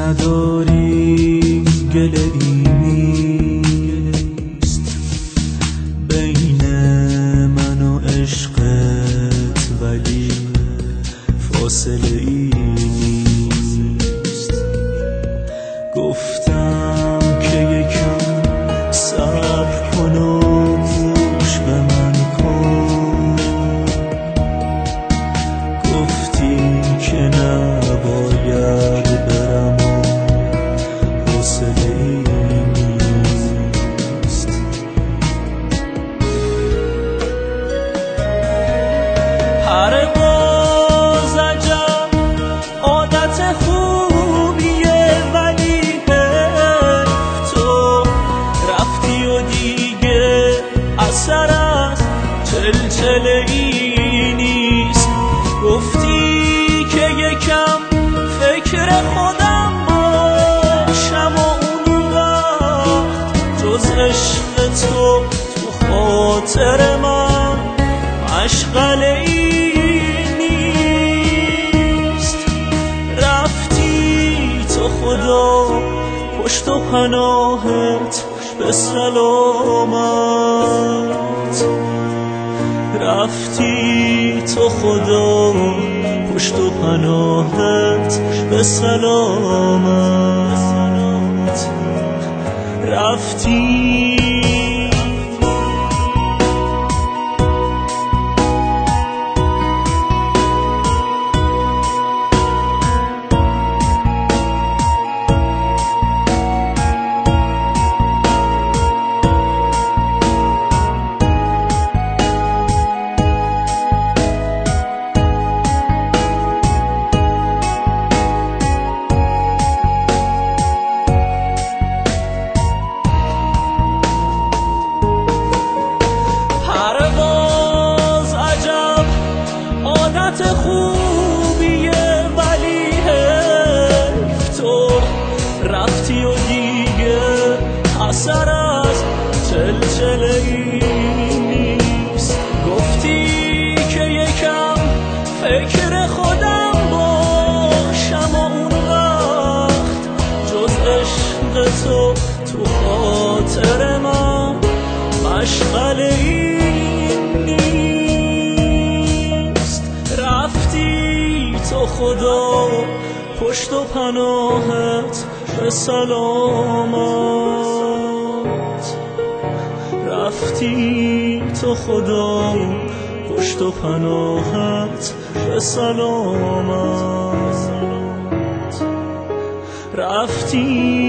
نداری گله ای نیست بین من و عشقت، ولی فاصله ای نیست. گفتم که یکم صبر کن و گوش به من کن، گفتی که نباید برم و حوصله ای نیست. هر باز عجب عادت خوبیه، ولی تو رفتی و دیگه اثر از چلچله ای نیست. گفتی که یکم فکر خودم باشم و اون وقت جز عشق تو خاطر من مشغله ای نیست. رفتی تو خدا پشت و پناهت به سلامت، رفتی تو خدا پشت و پناهت به سلامت، رفتی. خوبیه، ولی تو رفتی و دیگه اثر از چلچله ای نیست. گفتی که یکم فکر خودم باشم و اون وقت جز عشق تو خاطر من مشغله ای تو خدا پشت و پناهت به سلامت، رفتی تو خدا پشت و پناهت به سلامت، رفتی.